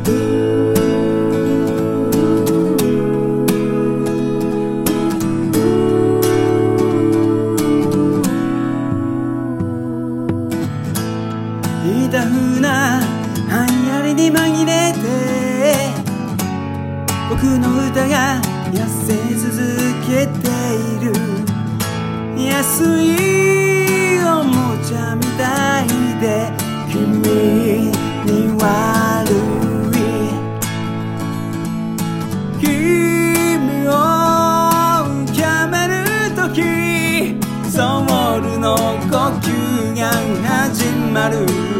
ひたふなはやりに紛れて僕の歌が痩せ続けている。安いおもちゃみたいで君に悪い。君を浮かべるときソウルの呼吸が始まる。